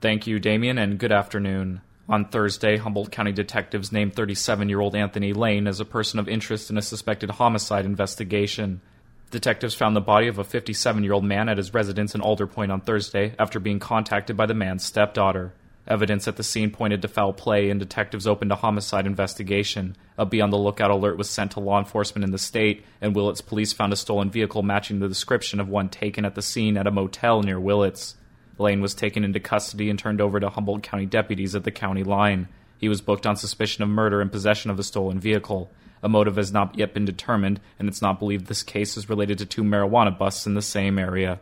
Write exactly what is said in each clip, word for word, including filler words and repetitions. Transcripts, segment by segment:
Thank you, Damien, and good afternoon. On Thursday, Humboldt County detectives named thirty-seven-year-old Anthony Lane as a person of interest in a suspected homicide investigation. Detectives found the body of a fifty-seven-year-old man at his residence in Alder Point on Thursday after being contacted by the man's stepdaughter. Evidence at the scene pointed to foul play, and detectives opened a homicide investigation. A be-on-the-lookout alert was sent to law enforcement in the state, and Willits police found a stolen vehicle matching the description of one taken at the scene at a motel near Willits. Lane was taken into custody and turned over to Humboldt County deputies at the county line. He was booked on suspicion of murder and possession of a stolen vehicle. A motive has not yet been determined, and it's not believed this case is related to two marijuana busts in the same area.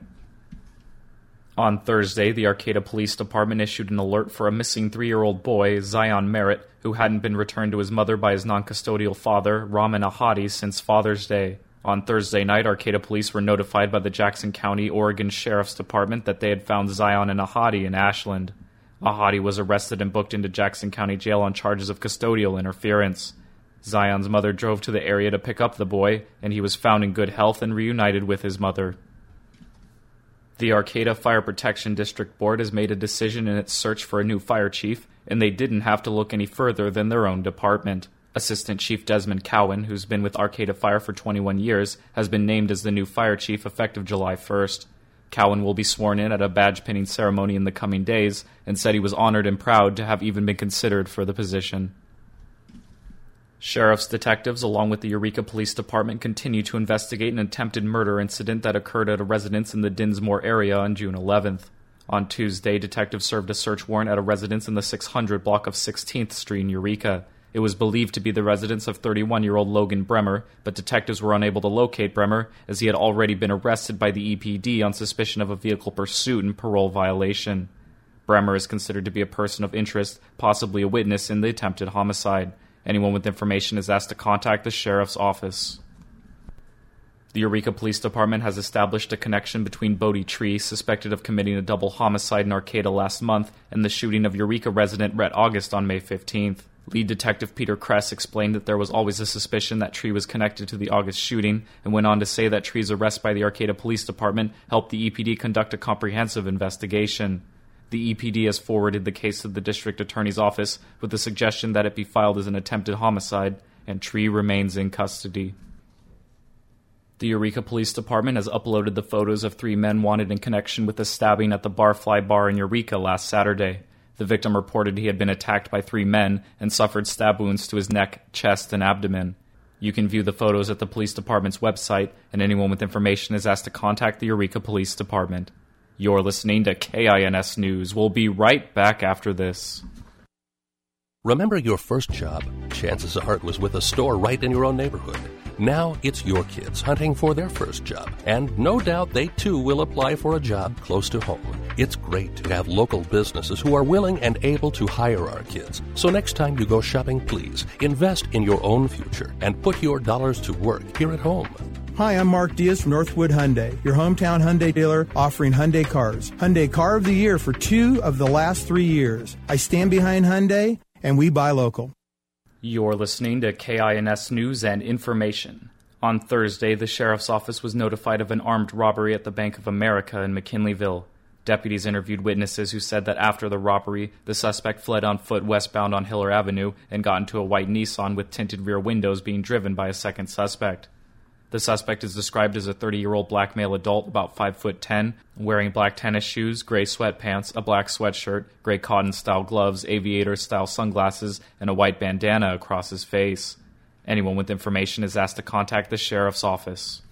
On Thursday, the Arcata Police Department issued an alert for a missing three-year-old boy, Zion Merritt, who hadn't been returned to his mother by his non-custodial father, Raman Ahadi, since Father's Day. On Thursday night, Arcata police were notified by the Jackson County, Oregon Sheriff's Department that they had found Zion and Ahadi in Ashland. Ahadi was arrested and booked into Jackson County Jail on charges of custodial interference. Zion's mother drove to the area to pick up the boy, and he was found in good health and reunited with his mother. The Arcata Fire Protection District Board has made a decision in its search for a new fire chief, and they didn't have to look any further than their own department. Assistant Chief Desmond Cowan, who's been with Arcata Fire for twenty-one years, has been named as the new fire chief effective July first. Cowan will be sworn in at a badge-pinning ceremony in the coming days, and said he was honored and proud to have even been considered for the position. Sheriff's detectives, along with the Eureka Police Department, continue to investigate an attempted murder incident that occurred at a residence in the Dinsmore area on June eleventh. On Tuesday, detectives served a search warrant at a residence in the six hundred block of sixteenth Street in Eureka. It was believed to be the residence of thirty-one-year-old Logan Bremer, but detectives were unable to locate Bremer as he had already been arrested by the E P D on suspicion of a vehicle pursuit and parole violation. Bremer is considered to be a person of interest, possibly a witness in the attempted homicide. Anyone with information is asked to contact the sheriff's office. The Eureka Police Department has established a connection between Bodie Tree, suspected of committing a double homicide in Arcata last month, and the shooting of Eureka resident Rhett August on May fifteenth. Lead Detective Peter Kress explained that there was always a suspicion that Tree was connected to the August shooting, and went on to say that Tree's arrest by the Arcata Police Department helped the E P D conduct a comprehensive investigation. The E P D has forwarded the case to the District Attorney's Office with the suggestion that it be filed as an attempted homicide, and Tree remains in custody. The Eureka Police Department has uploaded the photos of three men wanted in connection with the stabbing at the Barfly Bar in Eureka last Saturday. The victim reported he had been attacked by three men and suffered stab wounds to his neck, chest, and abdomen. You can view the photos at the police department's website, and anyone with information is asked to contact the Eureka Police Department. You're listening to K I N S News. We'll be right back after this. Remember your first job? Chances are it was with a store right in your own neighborhood. Now it's your kids hunting for their first job, and no doubt they too will apply for a job close to home. It's great to have local businesses who are willing and able to hire our kids. So next time you go shopping, please invest in your own future and put your dollars to work here at home. Hi, I'm Mark Diaz from Northwood Hyundai, your hometown Hyundai dealer offering Hyundai cars. Hyundai Car of the Year for two of the last three years. I stand behind Hyundai, and we buy local. You're listening to K I N S News and Information. On Thursday, the Sheriff's Office was notified of an armed robbery at the Bank of America in McKinleyville. Deputies interviewed witnesses who said that after the robbery, the suspect fled on foot westbound on Hiller Avenue and got into a white Nissan with tinted rear windows being driven by a second suspect. The suspect is described as a thirty-year-old black male adult, about five foot ten, wearing black tennis shoes, gray sweatpants, a black sweatshirt, gray cotton-style gloves, aviator-style sunglasses, and a white bandana across his face. Anyone with information is asked to contact the sheriff's office.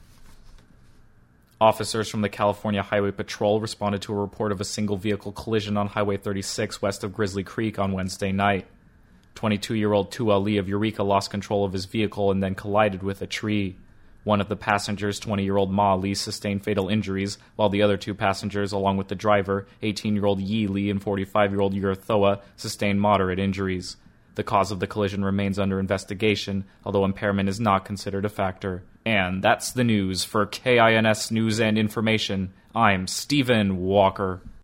Officers from the California Highway Patrol responded to a report of a single-vehicle collision on Highway thirty-six west of Grizzly Creek on Wednesday night. twenty-two-year-old Tua Lee of Eureka lost control of his vehicle and then collided with a tree. One of the passengers, twenty-year-old Ma Lee, sustained fatal injuries, while the other two passengers, along with the driver, eighteen-year-old Yi Lee and forty-five-year-old Yer Thoa, sustained moderate injuries. The cause of the collision remains under investigation, although impairment is not considered a factor. And that's the news. For K I N S News and Information, I'm Stephen Walker.